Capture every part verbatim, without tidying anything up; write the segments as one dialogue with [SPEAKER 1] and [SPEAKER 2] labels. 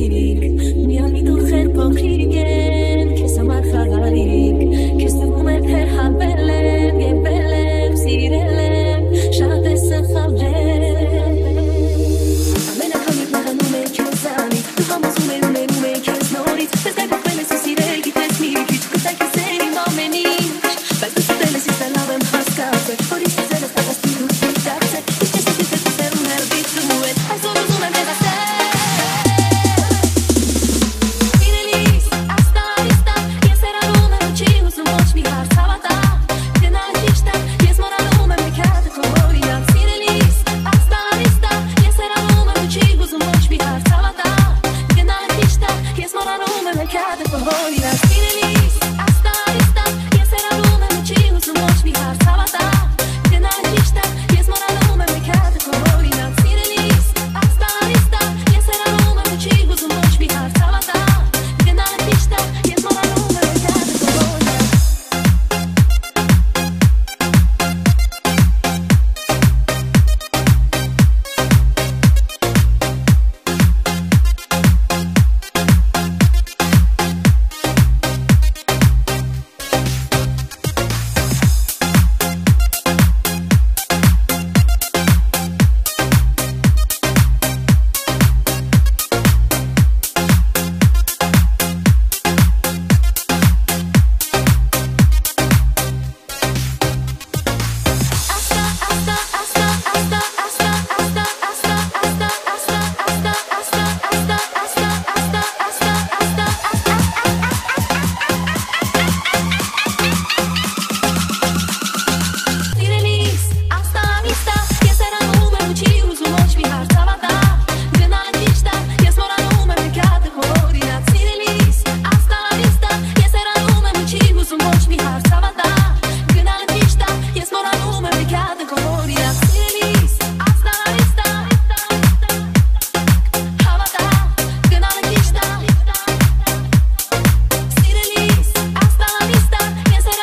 [SPEAKER 1] סיק מיד מתוכן פוקריגן כסמר חגריק כסמומר תחבלם גבלם סירלם שעת סחבר amena kami planu me kezani tu vamos ume ume ume kez norit desde papele si siregi tes miriki kuta que sei no menino mas tu tele si salavem haskate por isso zelas takas tu darse ich es bitte zu ser un herbit zu muet also du me me das Finelis hasta la vista y será lume ci uso moch mi har sabata que na lista y es mora lume me cade coloria Finelis hasta la vista y será lume ci uso moch mi har sabata que na lista y es mora lume me cade coloria Finelis hasta la vista y será lume ci uso moch mi har sabata que na lista y es mora lume me cade coloria Finelis hasta la vista y será lume ci uso moch mi har sabata que na lista y es mora lume me cade coloria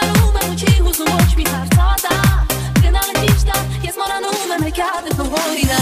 [SPEAKER 1] Mercado,